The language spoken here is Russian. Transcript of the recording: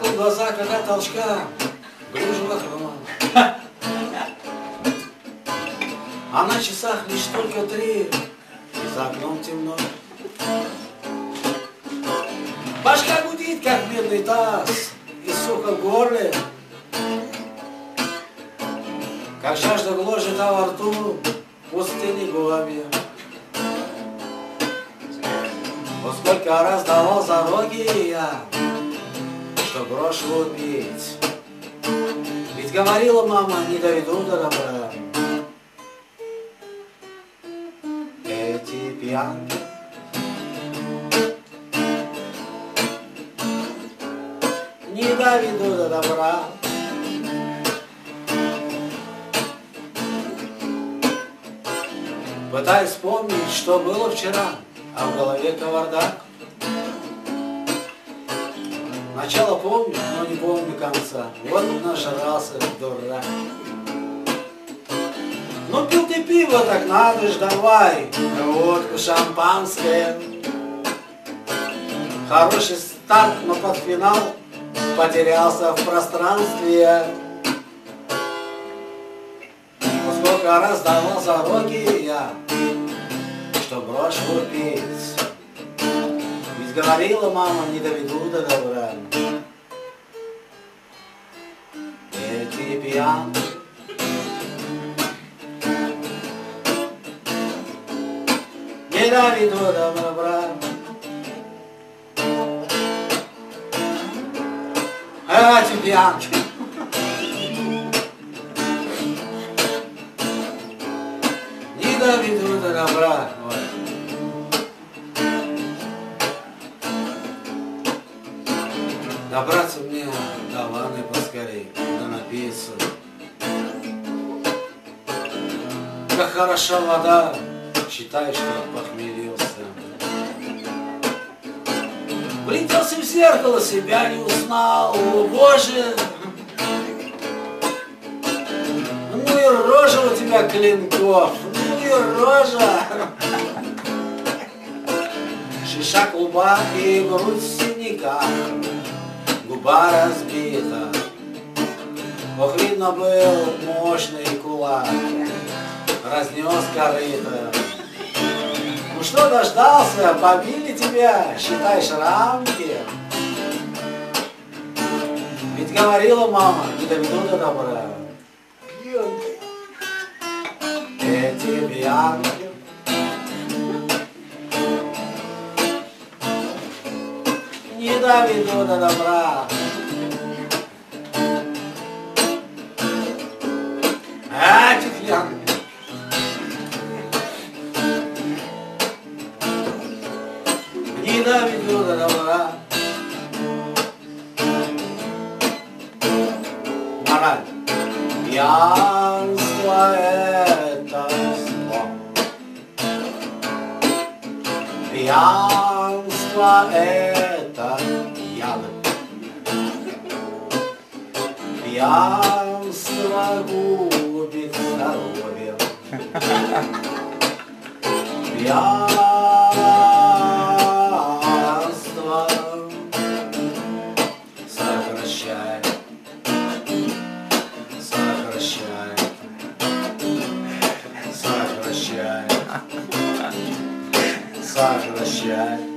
Стекла в глаза, как от толчка, гляжу в окно. А на часах лишь только 3, и за окном темно. Башка гудит, как медный таз, и сухо в горле, как жажда гложет, а во рту пустыни губи. Вот сколько раз давал зароги я, что грош лупить. Ведь говорила мама, не доведу до добра. Эти пьянки не доведу до добра. Пытаюсь вспомнить, что было вчера, а в голове кавардак. Начало помню, но не помню конца. Вот нажрался дурак. Ну пил ты пиво, так надо ж давай. Водку, шампанское. Хороший старт, но под финал потерялся в пространстве. Сколько раз давал зароги я, что брошь лупить. Ведь говорила мама, не доведу до добра. Эти пьянки не доведу до добра. Эти пьянки не доведу до добра. Добраться мне до ванны поскорей, да напиться. Как хороша вода, считай, что похмелился. Гляделся в зеркало, себя не узнал, о боже! Ну и рожа у тебя, Клинков, ну и рожа! Шиша клуба и грудь в синяках, губа разбита. Ох, видно был мощный кулак, разнес корыто. Ну что, дождался, побили тебя, считай шрамки. Ведь говорила мама, не доведу до добра. Пьянки, эти пьянки не доведу до добра. Эти пьянки не доведу до добра. Мораль. Пьянство это зло. Пьянство это яд. Пьянство губит здоровье. Пьянство сокращает, сокращает, сокращает, сокращает.